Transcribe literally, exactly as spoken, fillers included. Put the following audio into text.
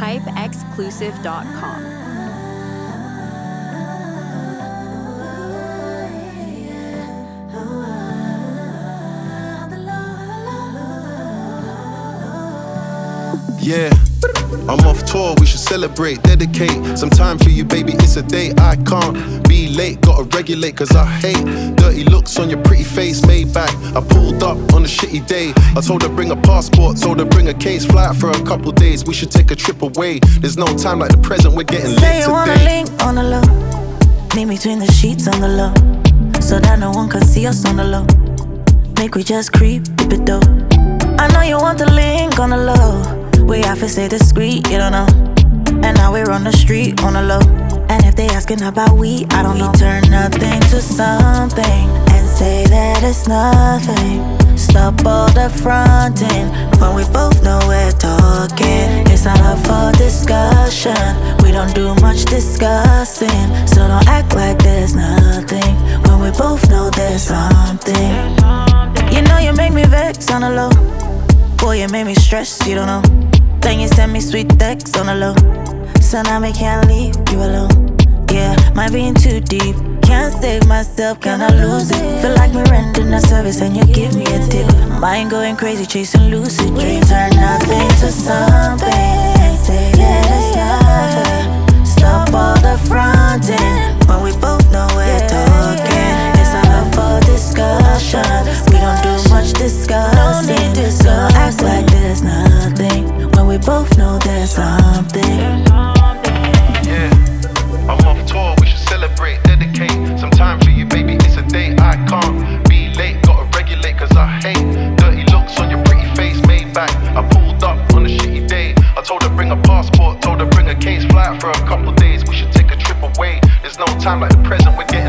hype exclusive dot com. Yeah, I'm off tour, we should celebrate, dedicate some time for you, baby, it's a date. I can't be late, gotta regulate, cause I hate dirty looks on your pretty face, made back. I pulled up on a shitty day, I told her bring a passport, told her bring a case, fly out for a couple days, we should take a trip away. There's no time like the present, we're getting lit today. Say you wanna link on the low, meet between the sheets on the low, so that no one can see us on the low. Make we just creep, dip it though. I know you want the link on the low, we have to stay discreet, you don't know. And now we're on the street on the low, and if they asking about we, I don't know. We turn nothing to something and say that it's nothing. Stop all the fronting when we both know we're talking. It's not up for discussion, we don't do much discussing. So don't act like there's nothing when we both know there's something. You know you make me vex on the low, boy you make me stress, you don't know. Then you send me sweet texts on the low, so now me can't leave you alone. Yeah, might be in too deep, can't save myself, can I lose it? Feel like me rendering a service and you give me a tip. Mind going crazy, chasing lucid dreams. Turn nothing to something and say that it's nothing. Stop all the fronting when we both know we're talking. It's not up for discussion, we don't do much discussing. So act like there's nothing when we both know there's something. Yeah, I'm off tour, we should celebrate, dedicate some time for you, baby, it's a date. I can't be late, gotta regulate, cause I hate dirty looks on your pretty face, made back. I pulled up on a shitty day, I told her bring a passport, told her bring a case, fly out for a couple days, we should take a trip away. There's no time like the present, we're getting